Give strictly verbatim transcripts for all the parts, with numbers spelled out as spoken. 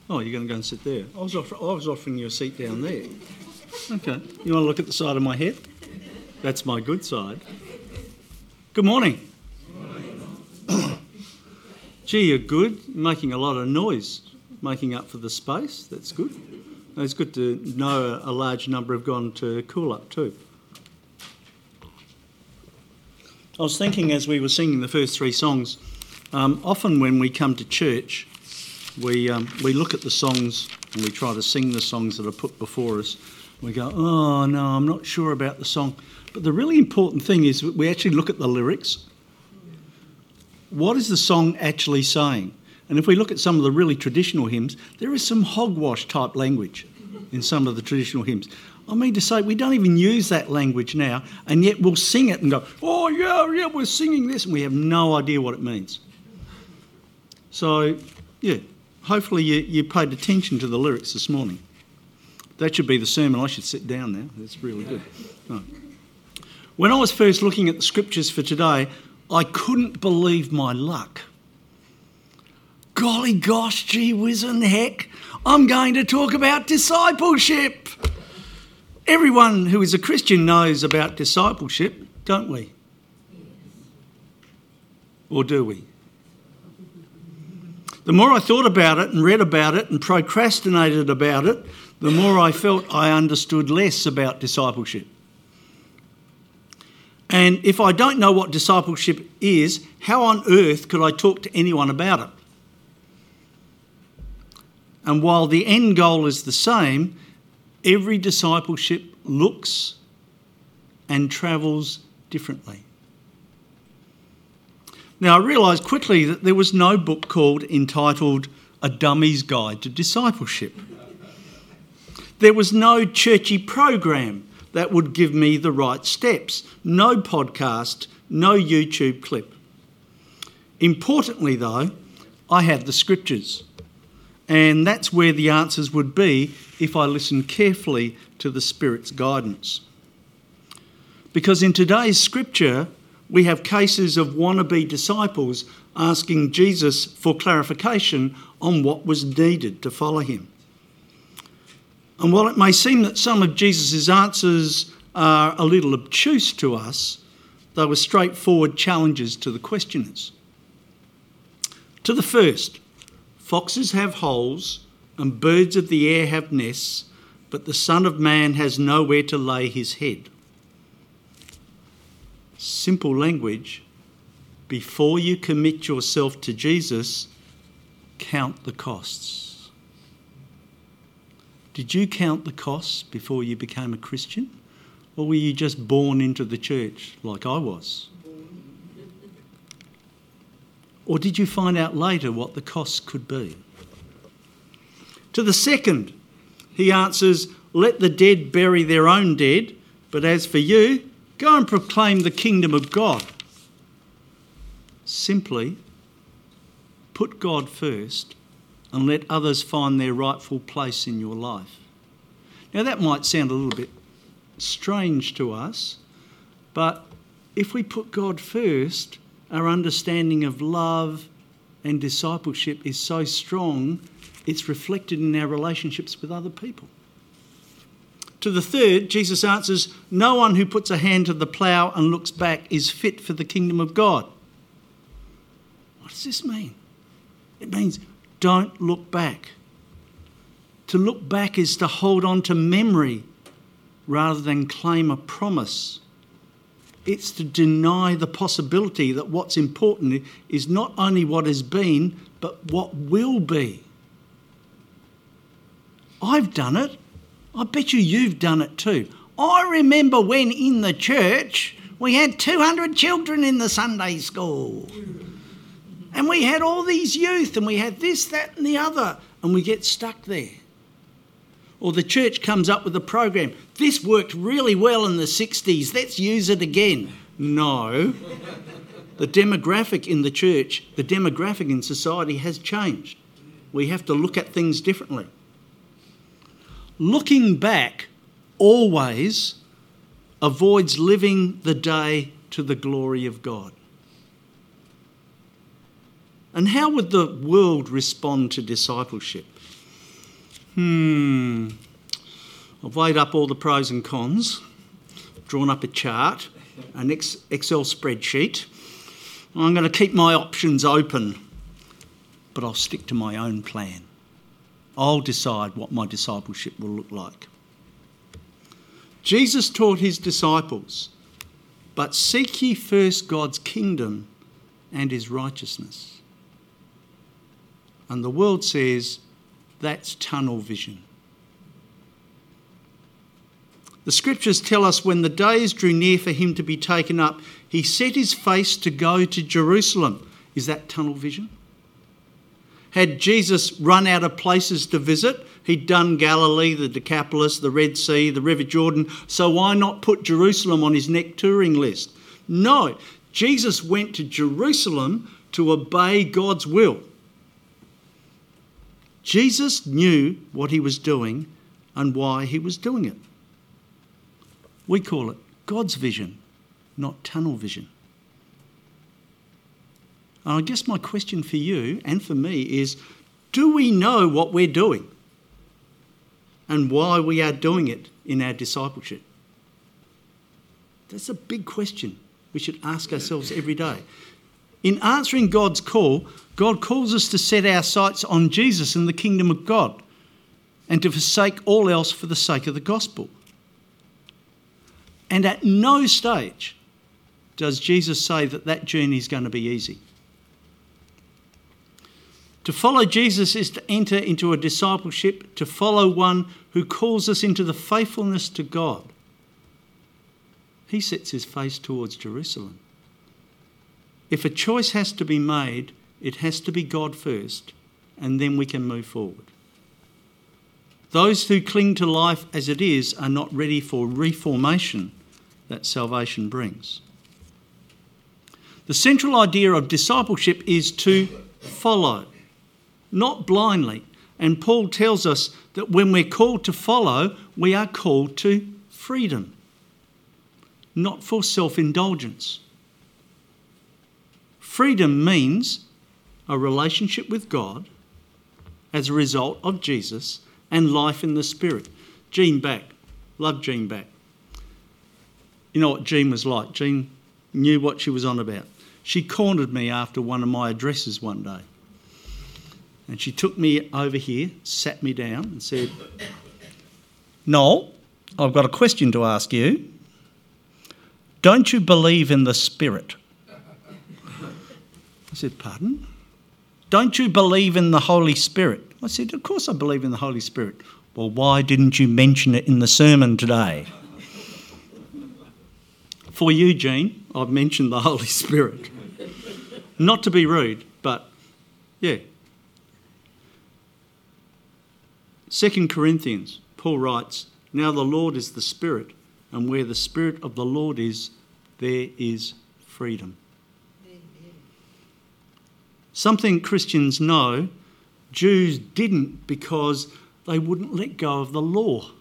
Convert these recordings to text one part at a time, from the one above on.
Oh, you're going to go and sit there. I was, offer- I was offering you a seat down there. Okay. You want to look at the side of my head? That's my good side. Good morning. Good morning. Gee, you're good. You're making a lot of noise, making up for the space. That's good. It's good to know a large number have gone to Cool Up too. I was thinking as we were singing the first three songs, um, often when we come to church, we um, we look at the songs and we try to sing the songs that are put before us. We go, oh no, I'm not sure about the song. But the really important thing is that we actually look at the lyrics. What is the song actually saying? And if we look at some of the really traditional hymns, there is some hogwash type language in some of the traditional hymns. I mean to say, we don't even use that language now, and yet we'll sing it and go, oh yeah, yeah, we're singing this, and we have no idea what it means. So, yeah, hopefully you, you paid attention to the lyrics this morning. That should be the sermon. I should sit down now. That's really good. No. When I was first looking at the scriptures for today, I couldn't believe my luck. Golly gosh, gee whiz and heck, I'm going to talk about discipleship. Everyone who is a Christian knows about discipleship, don't we? Or do we? The more I thought about it and read about it and procrastinated about it, the more I felt I understood less about discipleship. And if I don't know what discipleship is, how on earth could I talk to anyone about it? And while the end goal is the same, every discipleship looks and travels differently. Now, I realised quickly that there was no book called entitled A Dummy's Guide to Discipleship. There was no churchy program that would give me the right steps. No podcast, no YouTube clip. Importantly, though, I had the scriptures. And that's where the answers would be if I listened carefully to the Spirit's guidance. Because in today's scripture, we have cases of wannabe disciples asking Jesus for clarification on what was needed to follow him. And while it may seem that some of Jesus' answers are a little obtuse to us, they were straightforward challenges to the questioners. To the first, foxes have holes and birds of the air have nests, but the Son of Man has nowhere to lay his head. Simple language. Before you commit yourself to Jesus, count the costs. Did you count the costs before you became a Christian? Or were you just born into the church like I was? Or did you find out later what the costs could be? To the second, he answers, let the dead bury their own dead, but as for you, go and proclaim the kingdom of God. Simply, put God first and let others find their rightful place in your life. Now that might sound a little bit strange to us, but if we put God first, our understanding of love and discipleship is so strong, it's reflected in our relationships with other people. To the third, Jesus answers, no one who puts a hand to the plough and looks back is fit for the kingdom of God. What does this mean? It means don't look back. To look back is to hold on to memory rather than claim a promise. It's to deny the possibility that what's important is not only what has been, but what will be. I've done it. I bet you you've done it too. I remember when in the church we had two hundred children in the Sunday school. And we had all these youth and we had this, that and the other. And we get stuck there. Or the church comes up with a program. This worked really well in the sixties. Let's use it again. No. The demographic in the church, the demographic in society has changed. We have to look at things differently. Looking back always avoids living the day to the glory of God. And how would the world respond to discipleship? Hmm. I've weighed up all the pros and cons, drawn up a chart, an Excel spreadsheet. I'm going to keep my options open, but I'll stick to my own plan. I'll decide what my discipleship will look like. Jesus taught his disciples, but seek ye first God's kingdom and his righteousness. And the world says that's tunnel vision. The scriptures tell us when the days drew near for him to be taken up, he set his face to go to Jerusalem. Is that tunnel vision? Had Jesus run out of places to visit? He'd done Galilee, the Decapolis, the Red Sea, the River Jordan, so why not put Jerusalem on his next touring list? No, Jesus went to Jerusalem to obey God's will. Jesus knew what he was doing and why he was doing it. We call it God's vision, not tunnel vision. And I guess my question for you and for me is, do we know what we're doing and why we are doing it in our discipleship? That's a big question we should ask ourselves every day. In answering God's call, God calls us to set our sights on Jesus and the kingdom of God and to forsake all else for the sake of the gospel. And at no stage does Jesus say that that journey is going to be easy. To follow Jesus is to enter into a discipleship, to follow one who calls us into the faithfulness to God. He sets his face towards Jerusalem. If a choice has to be made, it has to be God first, and then we can move forward. Those who cling to life as it is are not ready for reformation that salvation brings. The central idea of discipleship is to follow, not blindly. And Paul tells us that when we're called to follow, we are called to freedom, not for self-indulgence. Freedom means a relationship with God as a result of Jesus and life in the Spirit. Jean Back, love Jean Back. You know what Jean was like. Jean knew what she was on about. She cornered me after one of my addresses one day. And she took me over here, sat me down and said, "Noel, I've got a question to ask you. Don't you believe in the Spirit?" I said, "Pardon? Don't you believe in the Holy Spirit?" I said, "Of course I believe in the Holy Spirit." "Well, why didn't you mention it in the sermon today?" For you, Jean, I've mentioned the Holy Spirit. Not to be rude, but yeah. Second Corinthians, Paul writes, "Now the Lord is the Spirit, and where the Spirit of the Lord is, there is freedom." Amen. Something Christians know, Jews didn't because they wouldn't let go of the law.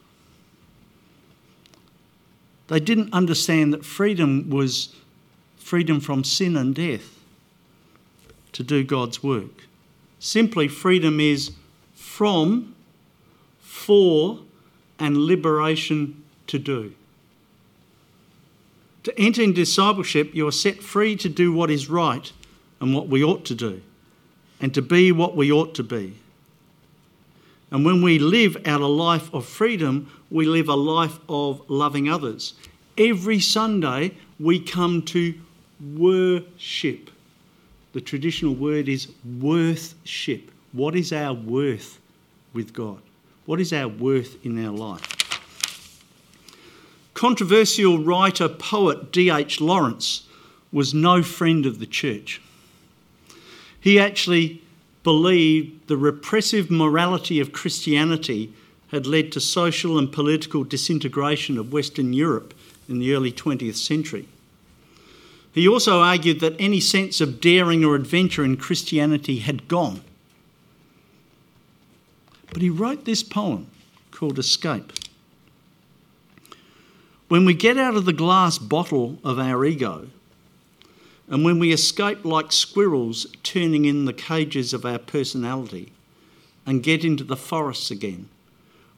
They didn't understand that freedom was freedom from sin and death to do God's work. Simply, freedom is from, for, and liberation to do. To enter in discipleship, you are set free to do what is right and what we ought to do, and to be what we ought to be. And when we live out a life of freedom, we live a life of loving others. Every Sunday, we come to worship. The traditional word is worthship. What is our worth with God? What is our worth in our life? Controversial writer, poet D H Lawrence was no friend of the church. He actually believed the repressive morality of Christianity had led to social and political disintegration of Western Europe in the early twentieth century. He also argued that any sense of daring or adventure in Christianity had gone. But he wrote this poem called Escape. When we get out of the glass bottle of our ego, and when we escape like squirrels turning in the cages of our personality and get into the forests again,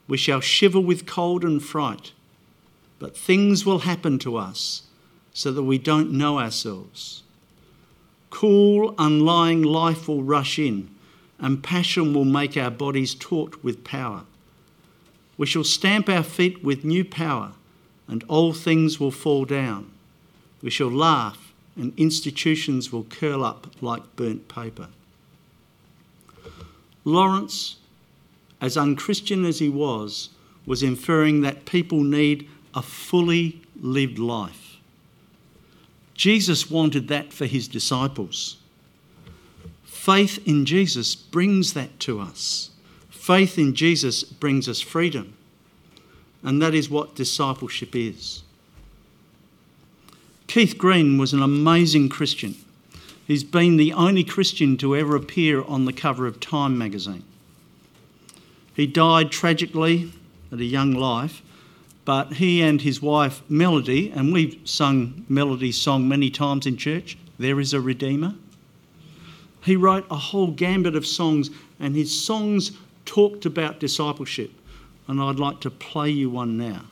We shall shiver with cold and fright, but things will happen to us so that we don't know ourselves. Cool, unlying life will rush in, and passion will make our bodies taut with power. We shall stamp our feet with new power, and old things will fall down. We shall laugh, and institutions will curl up like burnt paper. Lawrence, as unchristian as he was, was inferring that people need a fully lived life. Jesus wanted that for his disciples. Faith in Jesus brings that to us. Faith in Jesus brings us freedom. And that is what discipleship is. Keith Green was an amazing Christian. He's been the only Christian to ever appear on the cover of Time magazine. He died tragically at a young life, but he and his wife Melody, and we've sung Melody's song many times in church, There Is a Redeemer. He wrote a whole gambit of songs, and his songs talked about discipleship. And I'd like to play you one now.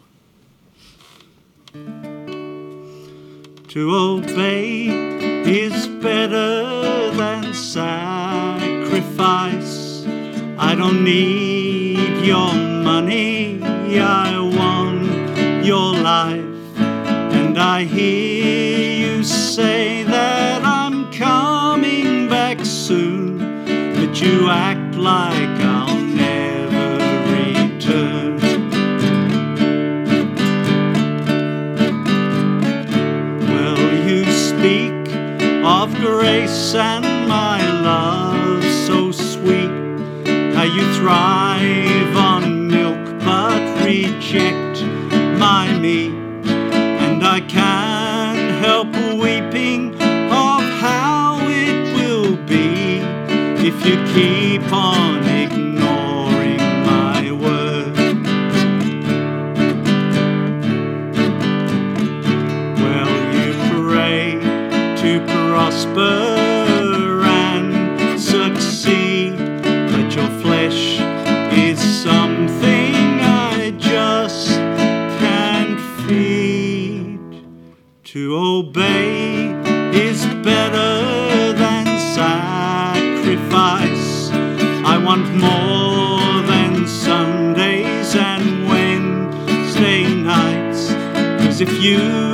To obey is better than sacrifice. I don't need your money, I want your life. And I hear you say that I'm coming back soon, but you act like I'll never return. Well, you speak of grace and my love so sweet, how you thrive on milk but reject my meat. And I can't help weeping of how it will be if you keep on ignoring my word. Well, you pray to prosper and succeed, but your flesh is something I just can't feed. To obey is better than sacrifice. I want more than Sundays and Wednesday nights, 'cause if you